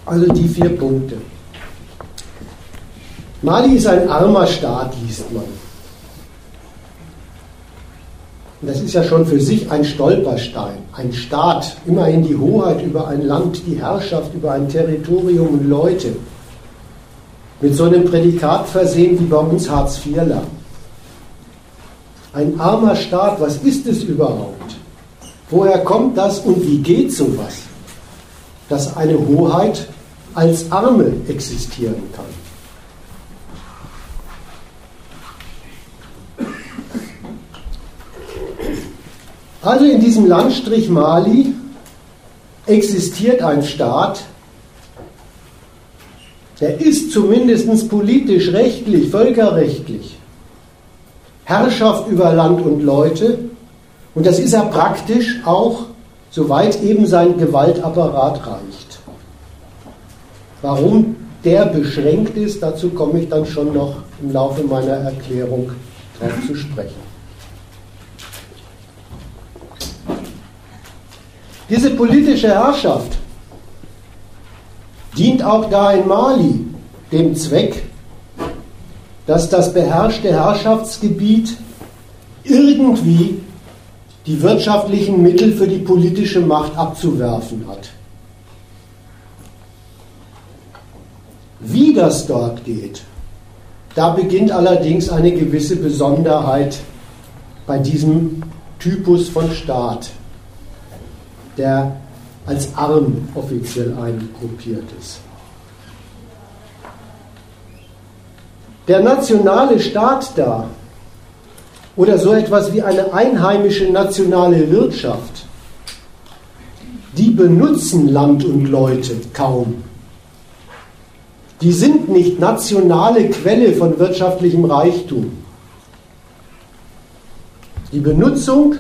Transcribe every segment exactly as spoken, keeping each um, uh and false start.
Also die vier Punkte. Mali ist ein armer Staat, liest man. Und das ist ja schon für sich ein Stolperstein. Ein Staat, immerhin die Hoheit über ein Land, die Herrschaft über ein Territorium und Leute. Mit so einem Prädikat versehen wie bei uns Hartz-Vierler. Ein armer Staat, was ist es überhaupt? Woher kommt das und wie geht sowas? Dass eine Hoheit als Arme existieren kann. Also in diesem Landstrich Mali existiert ein Staat, der ist zumindest politisch, rechtlich, völkerrechtlich Herrschaft über Land und Leute, und das ist er praktisch auch, soweit eben sein Gewaltapparat reicht. Warum der beschränkt ist, dazu komme ich dann schon noch im Laufe meiner Erklärung drauf zu sprechen. Diese politische Herrschaft dient auch da in Mali dem Zweck, dass das beherrschte Herrschaftsgebiet irgendwie die wirtschaftlichen Mittel für die politische Macht abzuwerfen hat. Wie das dort geht, da beginnt allerdings eine gewisse Besonderheit bei diesem Typus von Staat, der als arm offiziell eingruppiert ist. Der nationale Staat da oder so etwas wie eine einheimische nationale Wirtschaft, die benutzen Land und Leute kaum. Die sind nicht nationale Quelle von wirtschaftlichem Reichtum. Die Benutzung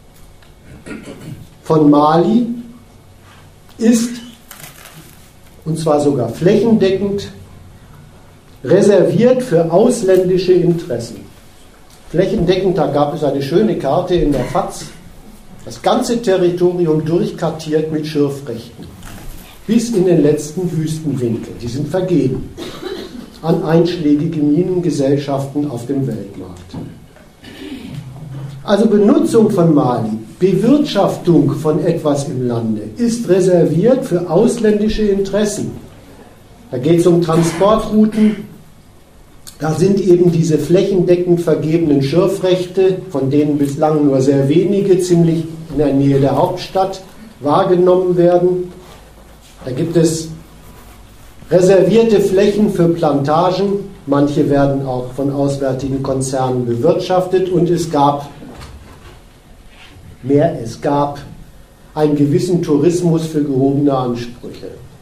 von Mali ist, und zwar sogar flächendeckend, reserviert für ausländische Interessen. Flächendeckend, da gab es eine schöne Karte in der F A Z, das ganze Territorium durchkartiert mit Schürfrechten, bis in den letzten Wüstenwinkel. Die sind vergeben an einschlägige Minengesellschaften auf dem Weltmarkt. Also Benutzung von Mali, Bewirtschaftung von etwas im Lande ist reserviert für ausländische Interessen. Da geht es um Transportrouten, da sind eben diese flächendeckend vergebenen Schürfrechte, von denen bislang nur sehr wenige ziemlich in der Nähe der Hauptstadt wahrgenommen werden. Da gibt es reservierte Flächen für Plantagen, manche werden auch von auswärtigen Konzernen bewirtschaftet, und es gab mehr, es gab einen gewissen Tourismus für gehobene Ansprüche.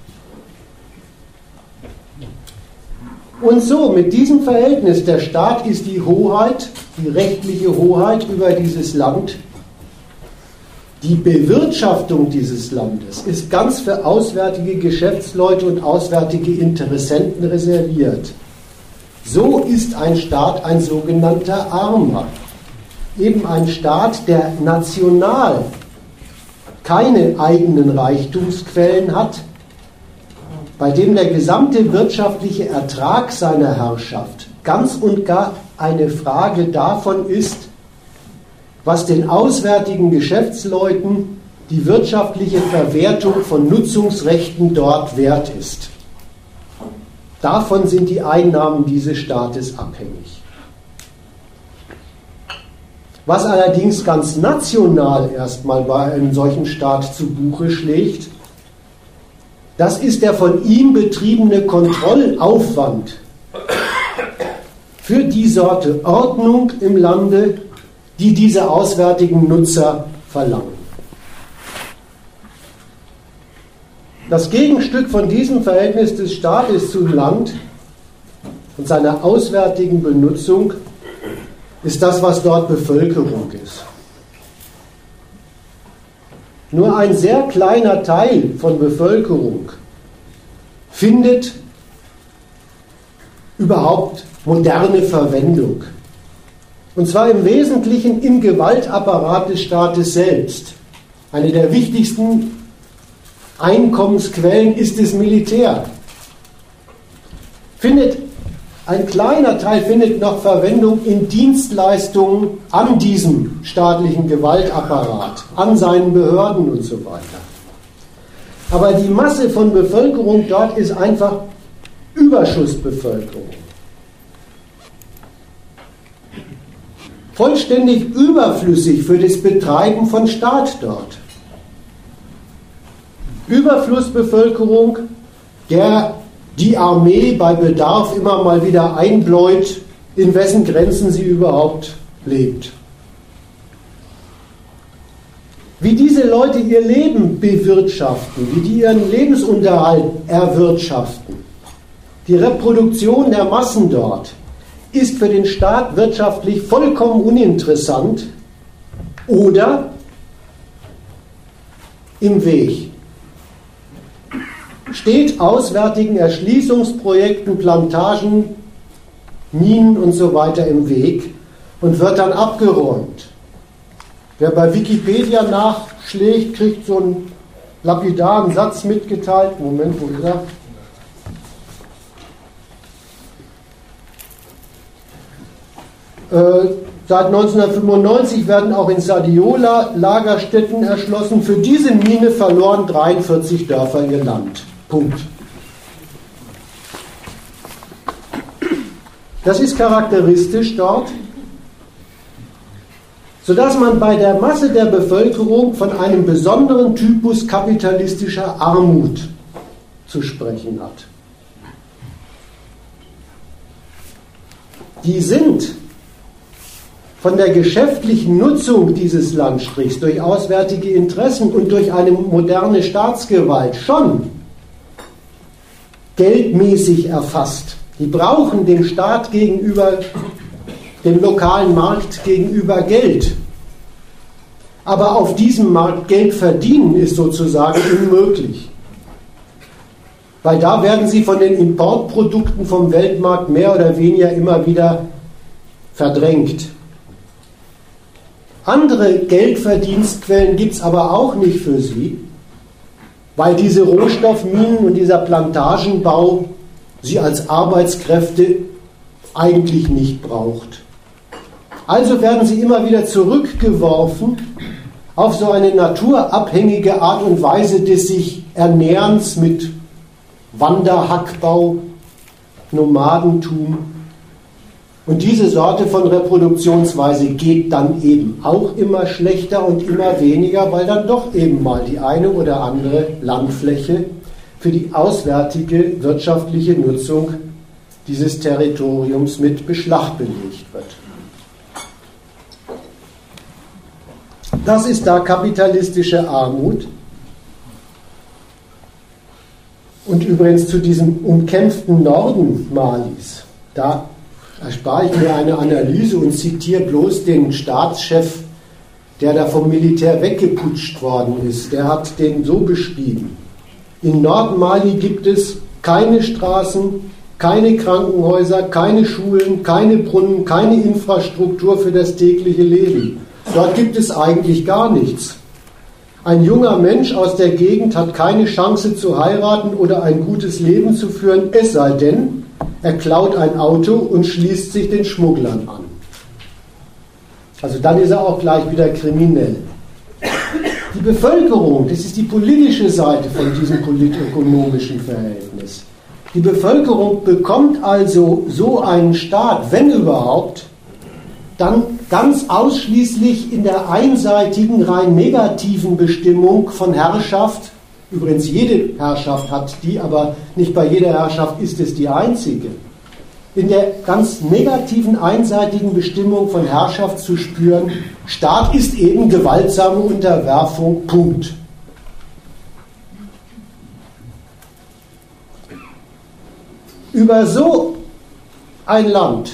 Und so, mit diesem Verhältnis, der Staat ist die Hoheit, die rechtliche Hoheit über dieses Land. Die Bewirtschaftung dieses Landes ist ganz für auswärtige Geschäftsleute und auswärtige Interessenten reserviert. So ist ein Staat ein sogenannter Armer. Eben ein Staat, der national keine eigenen Reichtumsquellen hat, bei dem der gesamte wirtschaftliche Ertrag seiner Herrschaft ganz und gar eine Frage davon ist, was den auswärtigen Geschäftsleuten die wirtschaftliche Verwertung von Nutzungsrechten dort wert ist. Davon sind die Einnahmen dieses Staates abhängig. Was allerdings ganz national erstmal bei einem solchen Staat zu Buche schlägt, das ist der von ihm betriebene Kontrollaufwand für die Sorte Ordnung im Lande, die diese auswärtigen Nutzer verlangen. Das Gegenstück von diesem Verhältnis des Staates zum Land und seiner auswärtigen Benutzung ist das, was dort Bevölkerung ist. Nur ein sehr kleiner Teil von Bevölkerung findet überhaupt moderne Verwendung. Und zwar im Wesentlichen im Gewaltapparat des Staates selbst. Eine der wichtigsten Einkommensquellen ist das Militär. Findet, ein kleiner Teil findet noch Verwendung in Dienstleistungen an diesem staatlichen Gewaltapparat, an seinen Behörden und so weiter. Aber die Masse von Bevölkerung dort ist einfach Überschussbevölkerung. Vollständig überflüssig für das Betreiben von Staat dort. Überflussbevölkerung, der die Armee bei Bedarf immer mal wieder einbläut, in wessen Grenzen sie überhaupt lebt. Wie diese Leute ihr Leben bewirtschaften, wie die ihren Lebensunterhalt erwirtschaften, die Reproduktion der Massen dort, ist für den Staat wirtschaftlich vollkommen uninteressant oder im Weg. Steht auswärtigen Erschließungsprojekten, Plantagen, Minen und so weiter im Weg und wird dann abgeräumt. Wer bei Wikipedia nachschlägt, kriegt so einen lapidaren Satz mitgeteilt. Moment, wo ist er? Äh, seit neunzehnhundertfünfundneunzig werden auch in Sadiola Lagerstätten erschlossen. Für diese Mine verloren dreiundvierzig Dörfer ihr Land. Punkt. Das ist charakteristisch dort, sodass man bei der Masse der Bevölkerung von einem besonderen Typus kapitalistischer Armut zu sprechen hat. Die sind von der geschäftlichen Nutzung dieses Landstrichs durch auswärtige Interessen und durch eine moderne Staatsgewalt schon geldmäßig erfasst. Die brauchen dem Staat gegenüber, dem lokalen Markt gegenüber Geld. Aber auf diesem Markt Geld verdienen ist sozusagen unmöglich. Weil da werden sie von den Importprodukten vom Weltmarkt mehr oder weniger immer wieder verdrängt. Andere Geldverdienstquellen gibt es aber auch nicht für sie, weil diese Rohstoffminen und dieser Plantagenbau sie als Arbeitskräfte eigentlich nicht braucht. Also werden sie immer wieder zurückgeworfen auf so eine naturabhängige Art und Weise des sich Ernährens mit Wanderhackbau, Nomadentum. Und diese Sorte von Reproduktionsweise geht dann eben auch immer schlechter und immer weniger, weil dann doch eben mal die eine oder andere Landfläche für die auswärtige wirtschaftliche Nutzung dieses Territoriums mit Beschlag belegt wird. Das ist da kapitalistische Armut. Und übrigens zu diesem umkämpften Norden Malis, da erspare ich mir eine Analyse und zitiere bloß den Staatschef, der da vom Militär weggeputscht worden ist. Der hat den so beschrieben: In Nordmali gibt es keine Straßen, keine Krankenhäuser, keine Schulen, keine Brunnen, keine Infrastruktur für das tägliche Leben. Dort gibt es eigentlich gar nichts. Ein junger Mensch aus der Gegend hat keine Chance zu heiraten oder ein gutes Leben zu führen, es sei denn, er klaut ein Auto und schließt sich den Schmugglern an. Also dann ist er auch gleich wieder kriminell. Die Bevölkerung, das ist die politische Seite von diesem politökonomischen Verhältnis. Die Bevölkerung bekommt also so einen Staat, wenn überhaupt, dann ganz ausschließlich in der einseitigen, rein negativen Bestimmung von Herrschaft. Übrigens, jede Herrschaft hat die, aber nicht bei jeder Herrschaft ist es die einzige. In der ganz negativen, einseitigen Bestimmung von Herrschaft zu spüren, Staat ist eben gewaltsame Unterwerfung, Punkt. Über so ein Land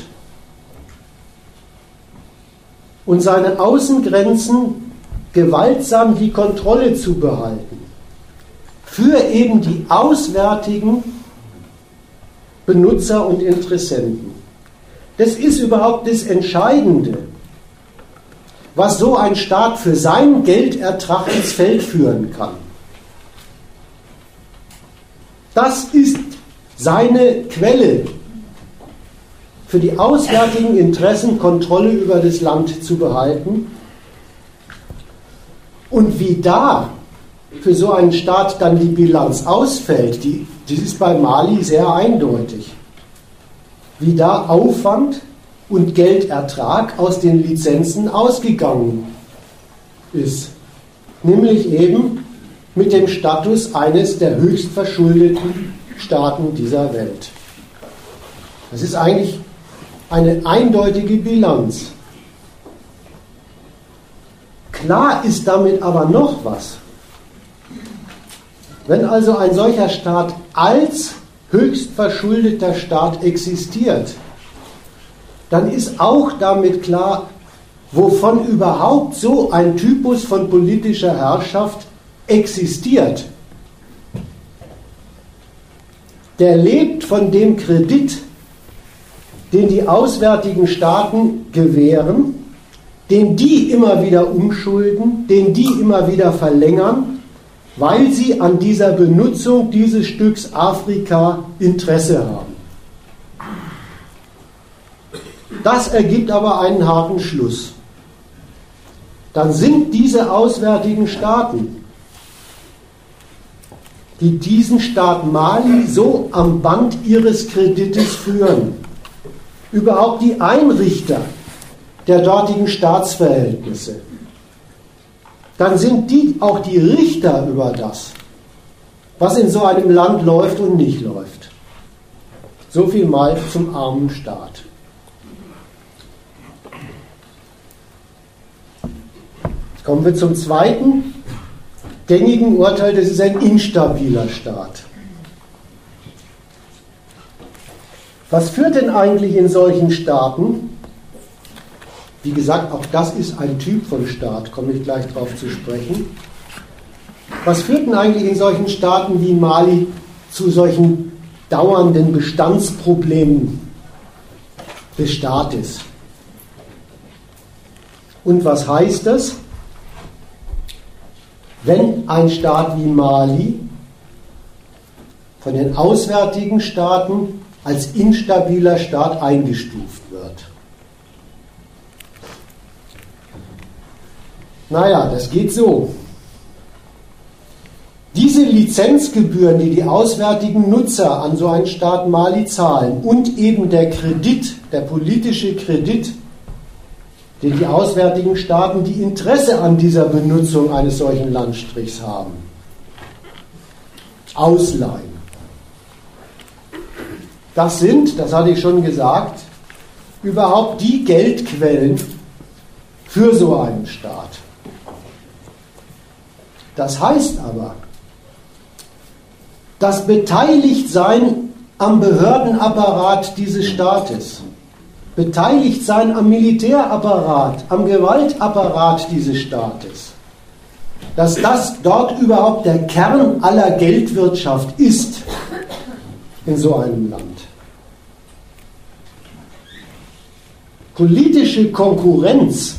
und seine Außengrenzen gewaltsam die Kontrolle zu behalten, für eben die auswärtigen Benutzer und Interessenten. Das ist überhaupt das Entscheidende, was so ein Staat für seinen Geldertrag ins Feld führen kann. Das ist seine Quelle, für die auswärtigen Interessen Kontrolle über das Land zu behalten. Und wie da für so einen Staat dann die Bilanz ausfällt, die, das ist bei Mali sehr eindeutig. Wie da Aufwand und Geldertrag aus den Lizenzen ausgegangen ist. Nämlich eben mit dem Status eines der höchst verschuldeten Staaten dieser Welt. Das ist eigentlich eine eindeutige Bilanz. Klar ist damit aber noch was. Wenn also ein solcher Staat als höchst verschuldeter Staat existiert, dann ist auch damit klar, wovon überhaupt so ein Typus von politischer Herrschaft existiert. Der lebt von dem Kredit, den die auswärtigen Staaten gewähren, den die immer wieder umschulden, den die immer wieder verlängern, weil sie an dieser Benutzung dieses Stücks Afrika Interesse haben. Das ergibt aber einen harten Schluss. Dann sind diese auswärtigen Staaten, die diesen Staat Mali so am Band ihres Kredites führen, überhaupt die Einrichter der dortigen Staatsverhältnisse. Dann sind die auch die Richter über das, was in so einem Land läuft und nicht läuft. So viel mal zum armen Staat. Jetzt kommen wir zum zweiten gängigen Urteil, das ist ein instabiler Staat. Was führt denn eigentlich in solchen Staaten? Wie gesagt, auch das ist ein Typ von Staat, komme ich gleich darauf zu sprechen. Was führt denn eigentlich in solchen Staaten wie Mali zu solchen dauernden Bestandsproblemen des Staates? Und was heißt das, wenn ein Staat wie Mali von den auswärtigen Staaten als instabiler Staat eingestuft wird? Naja, das geht so. Diese Lizenzgebühren, die die auswärtigen Nutzer an so einen Staat Mali zahlen und eben der Kredit, der politische Kredit, den die auswärtigen Staaten, die Interesse an dieser Benutzung eines solchen Landstrichs haben, ausleihen. Das sind, das hatte ich schon gesagt, überhaupt die Geldquellen für so einen Staat. Das heißt aber, das Beteiligtsein am Behördenapparat dieses Staates, Beteiligtsein am Militärapparat, am Gewaltapparat dieses Staates, dass das dort überhaupt der Kern aller Geldwirtschaft ist in so einem Land. Politische Konkurrenz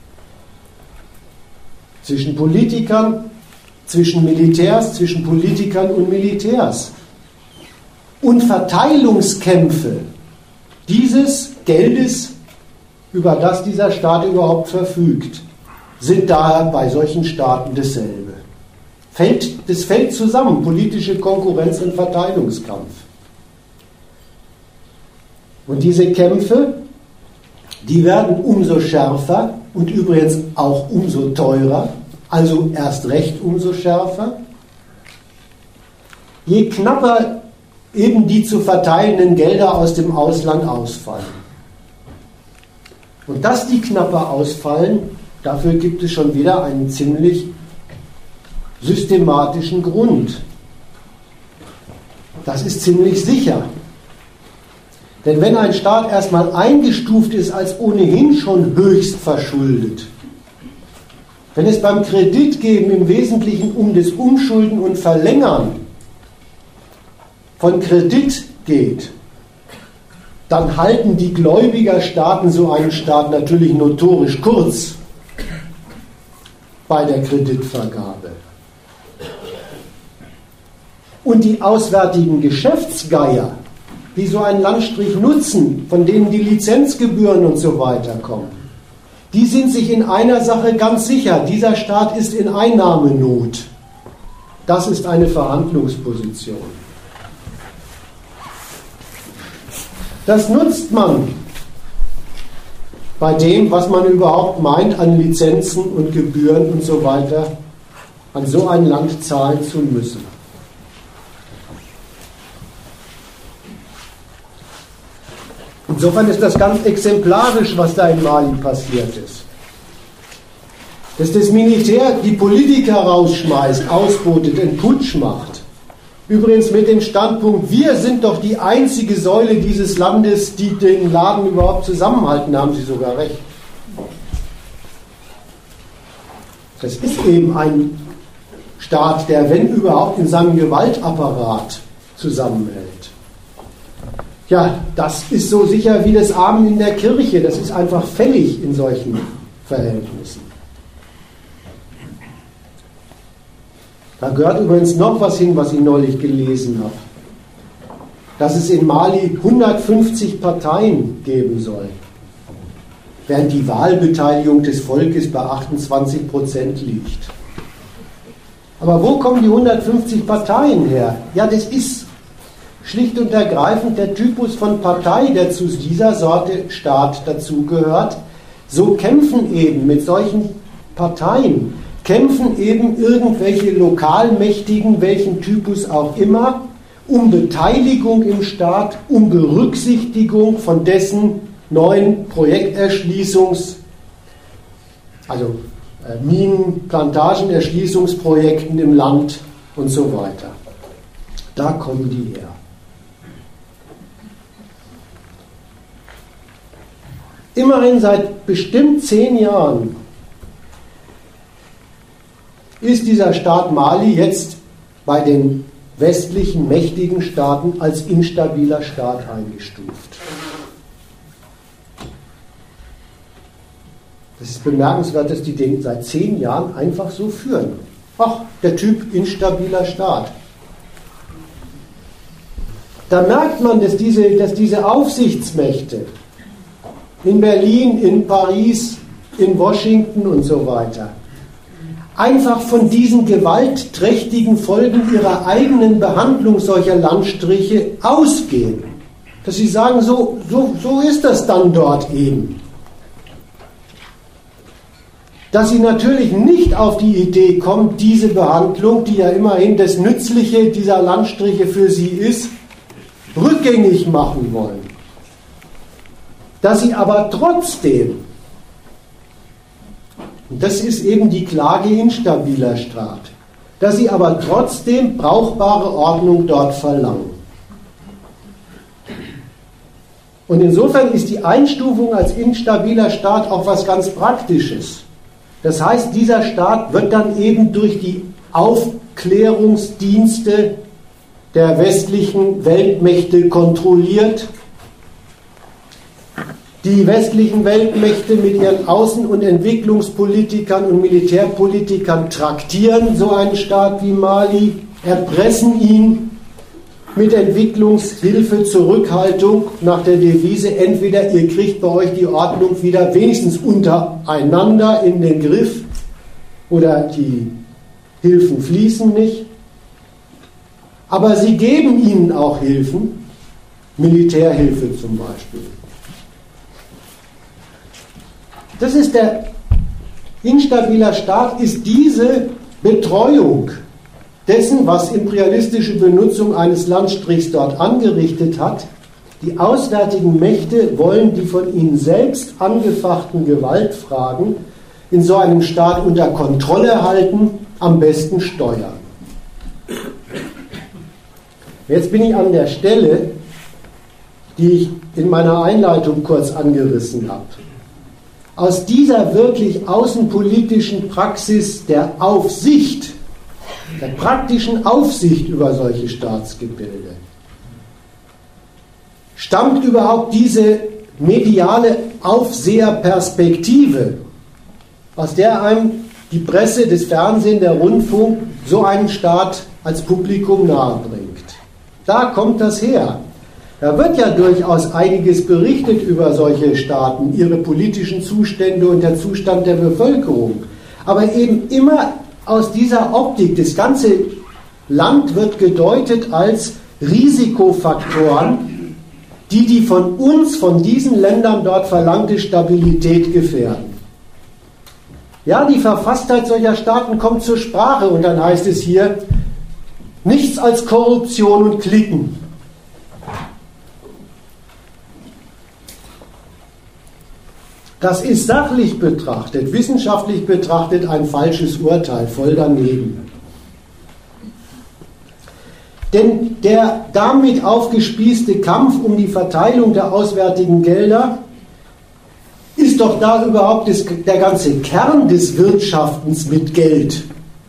zwischen Politikern, zwischen Militärs, zwischen Politikern und Militärs und Verteilungskämpfe dieses Geldes, über das dieser Staat überhaupt verfügt, sind daher bei solchen Staaten dasselbe. Fällt, das fällt zusammen, politische Konkurrenz und Verteilungskampf. Und diese Kämpfe, die werden umso schärfer und übrigens auch umso teurer, also erst recht umso schärfer, je knapper eben die zu verteilenden Gelder aus dem Ausland ausfallen. Und dass die knapper ausfallen, dafür gibt es schon wieder einen ziemlich systematischen Grund. Das ist ziemlich sicher. Denn wenn ein Staat erstmal eingestuft ist als ohnehin schon höchst verschuldet, wenn es beim Kreditgeben im Wesentlichen um das Umschulden und Verlängern von Kredit geht, dann halten die Gläubigerstaaten so einen Staat natürlich notorisch kurz bei der Kreditvergabe. Und die auswärtigen Geschäftsgeier, die so einen Landstrich nutzen, von denen die Lizenzgebühren und so weiter kommen, die sind sich in einer Sache ganz sicher: Dieser Staat ist in Einnahmenot. Das ist eine Verhandlungsposition. Das nutzt man bei dem, was man überhaupt meint, an Lizenzen und Gebühren und so weiter, an so ein Land zahlen zu müssen. Insofern ist das ganz exemplarisch, was da in Mali passiert ist. Dass das Militär die Politiker rausschmeißt, ausbotet, einen Putsch macht. Übrigens mit dem Standpunkt: Wir sind doch die einzige Säule dieses Landes, die den Laden überhaupt zusammenhalten, haben Sie sogar recht. Das ist eben ein Staat, der, wenn überhaupt, in seinem Gewaltapparat zusammenhält. Ja, das ist so sicher wie das Amen in der Kirche. Das ist einfach fällig in solchen Verhältnissen. Da gehört übrigens noch was hin, was ich neulich gelesen habe. Dass es in Mali hundertfünfzig Parteien geben soll, während die Wahlbeteiligung des Volkes bei achtundzwanzig Prozent liegt. Aber wo kommen die hundertfünfzig Parteien her? Ja, das ist schlicht und ergreifend der Typus von Partei, der zu dieser Sorte Staat dazugehört. So kämpfen eben mit solchen Parteien, kämpfen eben irgendwelche Lokalmächtigen, welchen Typus auch immer, um Beteiligung im Staat, um Berücksichtigung von dessen neuen Projekterschließungs-, also äh, Minen-, Plantagenerschließungsprojekten im Land und so weiter. Da kommen die her. Immerhin seit bestimmt zehn Jahren ist dieser Staat Mali jetzt bei den westlichen mächtigen Staaten als instabiler Staat eingestuft. Das ist bemerkenswert, dass die den seit zehn Jahren einfach so führen. Ach, der Typ instabiler Staat. Da merkt man, dass diese, dass diese Aufsichtsmächte in Berlin, in Paris, in Washington und so weiter einfach von diesen gewaltträchtigen Folgen ihrer eigenen Behandlung solcher Landstriche ausgehen. Dass sie sagen, so, so, so ist das dann dort eben. Dass sie natürlich nicht auf die Idee kommen, diese Behandlung, die ja immerhin das Nützliche dieser Landstriche für sie ist, rückgängig machen wollen. Dass sie aber trotzdem, und das ist eben die Klage instabiler Staat, dass sie aber trotzdem brauchbare Ordnung dort verlangen. Und insofern ist die Einstufung als instabiler Staat auch was ganz Praktisches. Das heißt, dieser Staat wird dann eben durch die Aufklärungsdienste der westlichen Weltmächte kontrolliert. Die westlichen Weltmächte mit ihren Außen- und Entwicklungspolitikern und Militärpolitikern traktieren so einen Staat wie Mali, erpressen ihn mit Entwicklungshilfe, Zurückhaltung nach der Devise, entweder ihr kriegt bei euch die Ordnung wieder wenigstens untereinander in den Griff oder die Hilfen fließen nicht. Aber sie geben ihnen auch Hilfen, Militärhilfe zum Beispiel. Das ist der instabiler Staat, ist diese Betreuung dessen, was imperialistische Benutzung eines Landstrichs dort angerichtet hat. Die auswärtigen Mächte wollen die von ihnen selbst angefachten Gewaltfragen in so einem Staat unter Kontrolle halten, am besten steuern. Jetzt bin ich an der Stelle, die ich in meiner Einleitung kurz angerissen habe. Aus dieser wirklich außenpolitischen Praxis der Aufsicht, der praktischen Aufsicht über solche Staatsgebilde, stammt überhaupt diese mediale Aufseherperspektive, aus der einem die Presse, das Fernsehen, der Rundfunk so einen Staat als Publikum nahebringt. Da kommt das her. Da wird ja durchaus einiges berichtet über solche Staaten, ihre politischen Zustände und der Zustand der Bevölkerung. Aber eben immer aus dieser Optik. Das ganze Land wird gedeutet als Risikofaktoren, die die von uns, von diesen Ländern dort verlangte Stabilität gefährden. Ja, die Verfasstheit solcher Staaten kommt zur Sprache und dann heißt es hier, nichts als Korruption und Klicken. Das ist sachlich betrachtet, wissenschaftlich betrachtet ein falsches Urteil, voll daneben. Denn der damit aufgespießte Kampf um die Verteilung der auswärtigen Gelder ist doch da überhaupt das, der ganze Kern des Wirtschaftens mit Geld.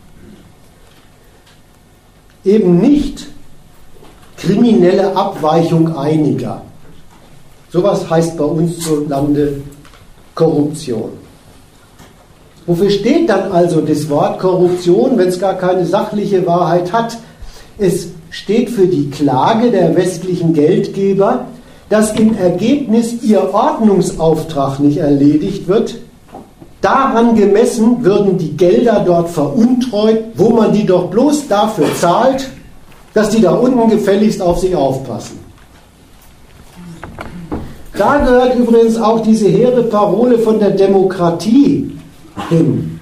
Eben nicht kriminelle Abweichung einiger. Sowas heißt bei uns zu Lande Korruption. Wofür steht dann also das Wort Korruption, wenn es gar keine sachliche Wahrheit hat? Es steht für die Klage der westlichen Geldgeber, dass im Ergebnis ihr Ordnungsauftrag nicht erledigt wird. Daran gemessen würden die Gelder dort veruntreut, wo man die doch bloß dafür zahlt, dass die da unten gefälligst auf sich aufpassen. Da gehört übrigens auch diese hehre Parole von der Demokratie hin,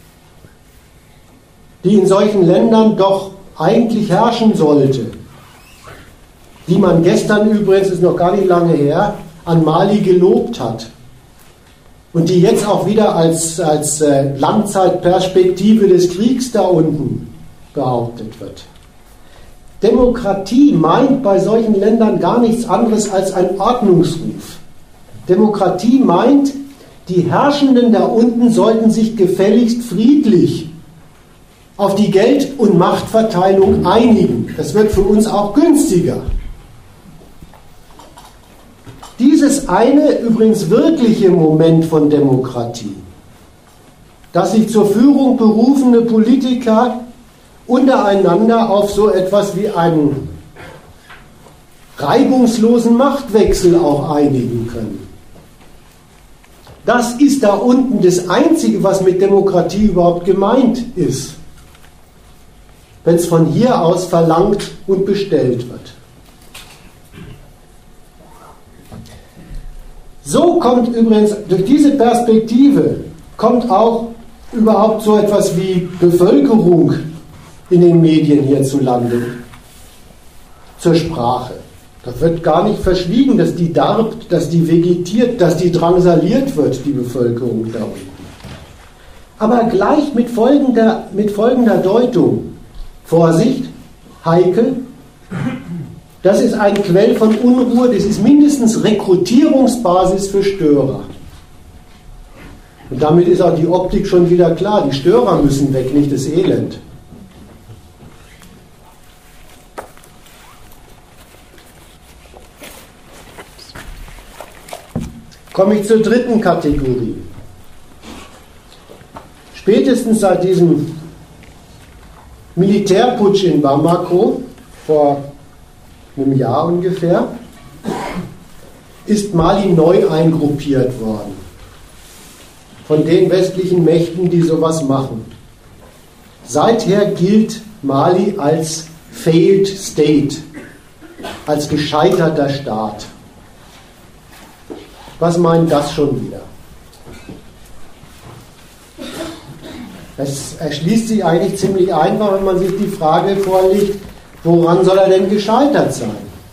die in solchen Ländern doch eigentlich herrschen sollte, die man gestern übrigens, ist noch gar nicht lange her, an Mali gelobt hat und die jetzt auch wieder als, als äh, Langzeitperspektive des Kriegs da unten behauptet wird. Demokratie meint bei solchen Ländern gar nichts anderes als ein Ordnungsruf. Demokratie meint, die Herrschenden da unten sollten sich gefälligst friedlich auf die Geld- und Machtverteilung einigen. Das wird für uns auch günstiger. Dieses eine übrigens wirkliche Moment von Demokratie, dass sich zur Führung berufene Politiker untereinander auf so etwas wie einen reibungslosen Machtwechsel auch einigen können. Das ist da unten das Einzige, was mit Demokratie überhaupt gemeint ist, wenn es von hier aus verlangt und bestellt wird. So kommt übrigens, durch diese Perspektive kommt auch überhaupt so etwas wie Bevölkerung in den Medien hierzulande zur Sprache. Da wird gar nicht verschwiegen, dass die darbt, dass die vegetiert, dass die drangsaliert wird, die Bevölkerung da unten. Aber gleich mit folgender, mit folgender Deutung. Vorsicht, heikel, das ist ein Quell von Unruhe, das ist mindestens Rekrutierungsbasis für Störer. Und damit ist auch die Optik schon wieder klar, die Störer müssen weg, nicht das Elend. Komme ich zur dritten Kategorie. Spätestens seit diesem Militärputsch in Bamako vor einem Jahr ungefähr ist Mali neu eingruppiert worden von den westlichen Mächten, die sowas machen. Seither gilt Mali als failed state, als gescheiterter Staat. Was meint das schon wieder? Das erschließt sich eigentlich ziemlich einfach, wenn man sich die Frage vorlegt, woran soll er denn gescheitert sein?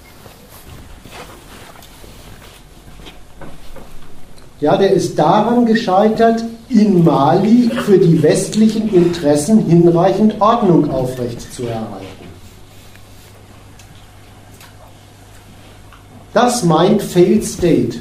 Ja, der ist daran gescheitert, in Mali für die westlichen Interessen hinreichend Ordnung aufrechtzuerhalten. Das meint failed state.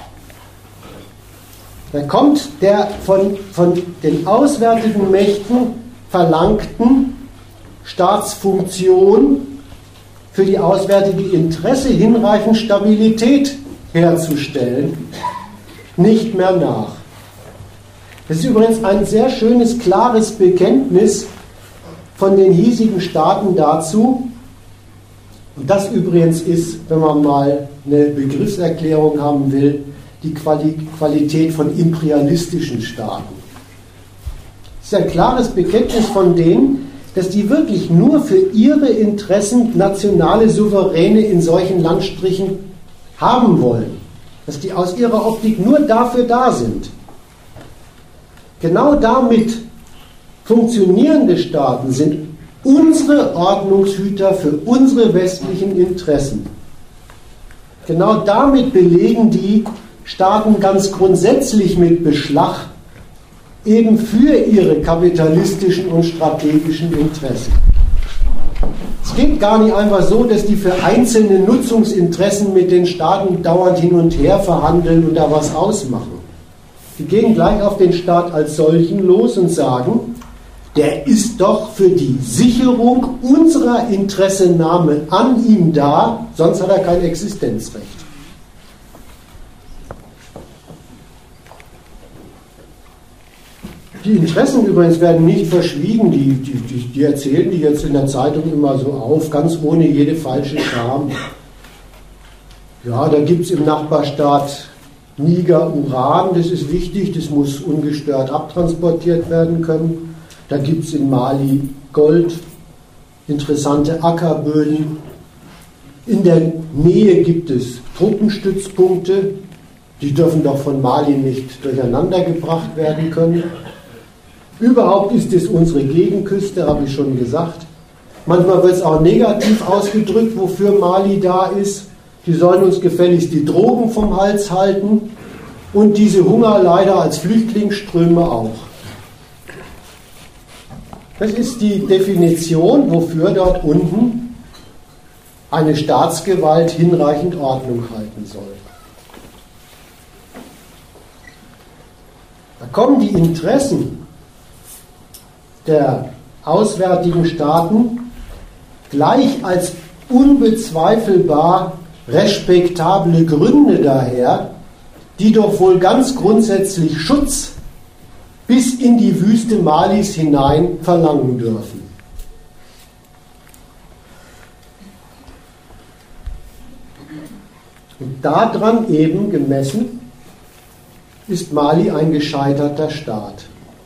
Da kommt der von, von den auswärtigen Mächten verlangten Staatsfunktion für die auswärtige Interesse hinreichend Stabilität herzustellen, nicht mehr nach. Das ist übrigens ein sehr schönes, klares Bekenntnis von den hiesigen Staaten dazu. Und das übrigens ist, wenn man mal eine Begriffserklärung haben will, die Quali- Qualität von imperialistischen Staaten. Es ist ein klares Bekenntnis von denen, dass die wirklich nur für ihre Interessen nationale Souveräne in solchen Landstrichen haben wollen. Dass die aus ihrer Optik nur dafür da sind. Genau damit funktionierende Staaten sind unsere Ordnungshüter für unsere westlichen Interessen. Genau damit belegen die Staaten ganz grundsätzlich mit Beschlag eben für ihre kapitalistischen und strategischen Interessen. Es geht gar nicht einfach so, dass die für einzelne Nutzungsinteressen mit den Staaten dauernd hin und her verhandeln und da was ausmachen. Die gehen gleich auf den Staat als solchen los und sagen, der ist doch für die Sicherung unserer Interessennahme an ihm da, sonst hat er kein Existenzrecht. Die Interessen übrigens werden nicht verschwiegen, die, die, die, die erzählen die jetzt in der Zeitung immer so auf, ganz ohne jede falsche Scham. Ja, da gibt es im Nachbarstaat Niger Uran, das ist wichtig, das muss ungestört abtransportiert werden können. Da gibt es in Mali Gold, interessante Ackerböden. In der Nähe gibt es Truppenstützpunkte, die dürfen doch von Mali nicht durcheinander gebracht werden können. Überhaupt ist es unsere Gegenküste, habe ich schon gesagt. Manchmal wird es auch negativ ausgedrückt, wofür Mali da ist. Die sollen uns gefälligst die Drogen vom Hals halten und diese Hungerleider als Flüchtlingsströme auch. Das ist die Definition, wofür dort unten eine Staatsgewalt hinreichend Ordnung halten soll. Da kommen die Interessen der auswärtigen Staaten gleich als unbezweifelbar respektable Gründe daher, die doch wohl ganz grundsätzlich Schutz bis in die Wüste Malis hinein verlangen dürfen. Und daran eben gemessen ist Mali ein gescheiterter Staat.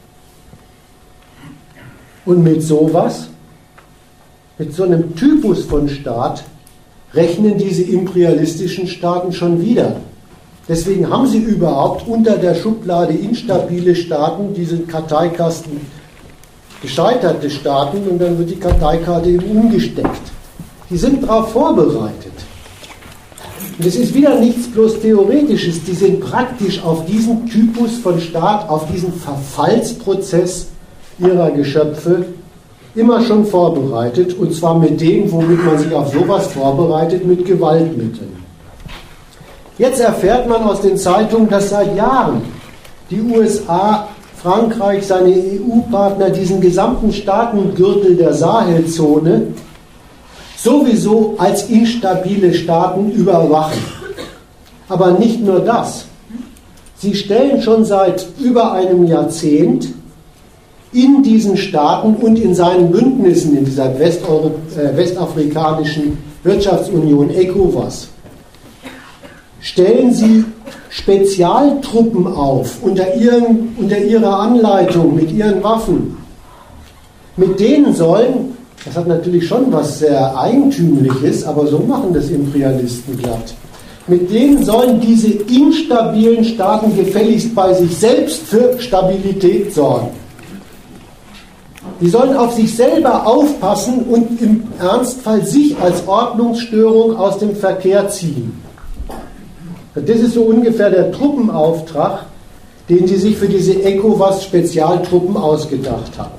Und mit sowas, mit so einem Typus von Staat, rechnen diese imperialistischen Staaten schon wieder. Deswegen haben sie überhaupt unter der Schublade instabile Staaten diesen Karteikasten gescheiterte Staaten und dann wird die Karteikarte eben umgesteckt. Die sind darauf vorbereitet. Und es ist wieder nichts bloß Theoretisches, die sind praktisch auf diesen Typus von Staat, auf diesen Verfallsprozess ihrer Geschöpfe immer schon vorbereitet, und zwar mit dem, womit man sich auf sowas vorbereitet, mit Gewaltmitteln. Jetzt erfährt man aus den Zeitungen, dass seit Jahren die U S A, Frankreich, seine E U-Partner diesen gesamten Staatengürtel der Sahelzone sowieso als instabile Staaten überwachen. Aber nicht nur das. Sie stellen schon seit über einem Jahrzehnt in diesen Staaten und in seinen Bündnissen, in dieser Westeuropa- äh, westafrikanischen Wirtschaftsunion ECOWAS, stellen sie Spezialtruppen auf unter, ihren, unter ihrer Anleitung, mit ihren Waffen. Mit denen sollen, das hat natürlich schon was sehr Eigentümliches, aber so machen das Imperialisten glatt, mit denen sollen diese instabilen Staaten gefälligst bei sich selbst für Stabilität sorgen. Die sollen auf sich selber aufpassen und im Ernstfall sich als Ordnungsstörung aus dem Verkehr ziehen. Das ist so ungefähr der Truppenauftrag, den sie sich für diese ECOWAS-Spezialtruppen ausgedacht hatten.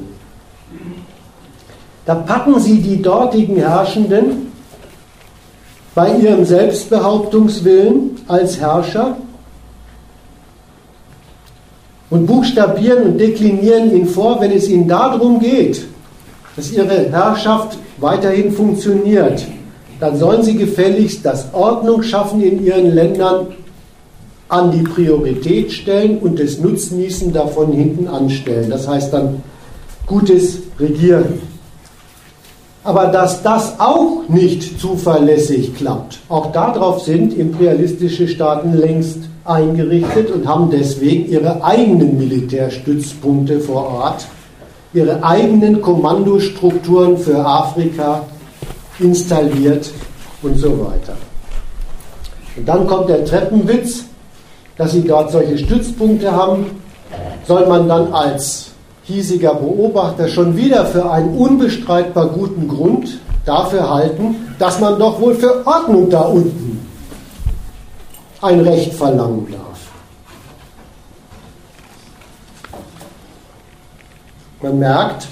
Da packen sie die dortigen Herrschenden bei ihrem Selbstbehauptungswillen als Herrscher und buchstabieren und deklinieren ihnen vor, wenn es ihnen darum geht, dass ihre Herrschaft weiterhin funktioniert, dann sollen sie gefälligst das Ordnung schaffen in ihren Ländern an die Priorität stellen und das Nutznießen davon hinten anstellen. Das heißt dann gutes Regieren. Aber dass das auch nicht zuverlässig klappt, auch darauf sind imperialistische Staaten längst eingerichtet und haben deswegen ihre eigenen Militärstützpunkte vor Ort, ihre eigenen Kommandostrukturen für Afrika installiert und so weiter. Und dann kommt der Treppenwitz, dass sie dort solche Stützpunkte haben, soll man dann als hiesiger Beobachter schon wieder für einen unbestreitbar guten Grund dafür halten, dass man doch wohl für Ordnung da unten ein Recht verlangen darf. Man merkt,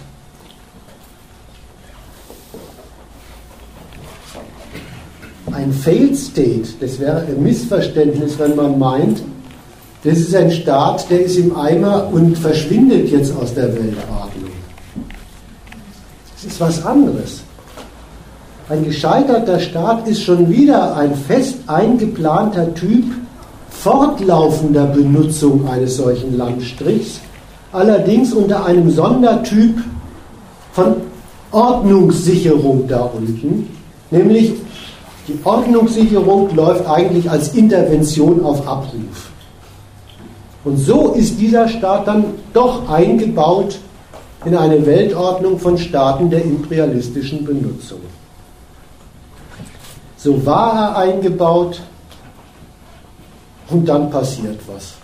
ein Failed State, das wäre ein Missverständnis, wenn man meint, das ist ein Staat, der ist im Eimer und verschwindet jetzt aus der Weltordnung. Das ist was anderes. Ein gescheiterter Staat ist schon wieder ein fest eingeplanter Typ fortlaufender Benutzung eines solchen Landstrichs, allerdings unter einem Sondertyp von Ordnungssicherung da unten, nämlich die Ordnungssicherung läuft eigentlich als Intervention auf Abruf. Und so ist dieser Staat dann doch eingebaut in eine Weltordnung von Staaten der imperialistischen Benutzung. So war er eingebaut und dann passiert was.